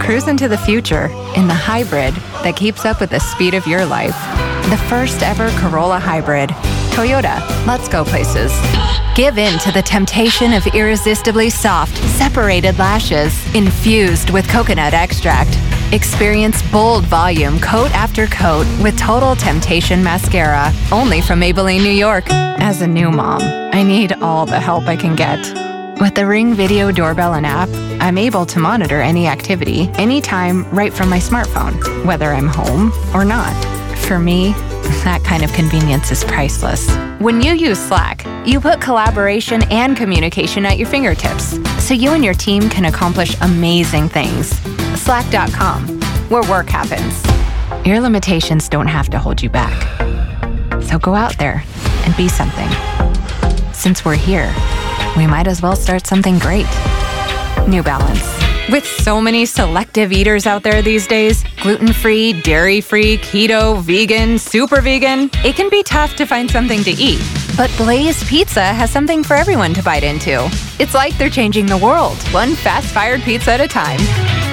cruise into the future in the hybrid that keeps up with the speed of your life. The first ever Corolla Hybrid. Toyota, let's go places. Give in to the temptation of irresistibly soft, separated lashes infused with coconut extract. Experience bold volume coat after coat with Total Temptation Mascara, only from Maybelline, New York. As a new mom, I need all the help I can get. With the Ring Video Doorbell and app, I'm able to monitor any activity, anytime, right from my smartphone, whether I'm home or not. For me, that kind of convenience is priceless. When you use Slack, you put collaboration and communication at your fingertips, so you and your team can accomplish amazing things. Slack.com, where work happens. Your limitations don't have to hold you back. So go out there and be something. Since we're here, we might as well start something great. New Balance. With so many selective eaters out there these days, gluten-free, dairy-free, keto, vegan, super vegan, it can be tough to find something to eat. But Blaze Pizza has something for everyone to bite into. It's like they're changing the world, one fast-fired pizza at a time.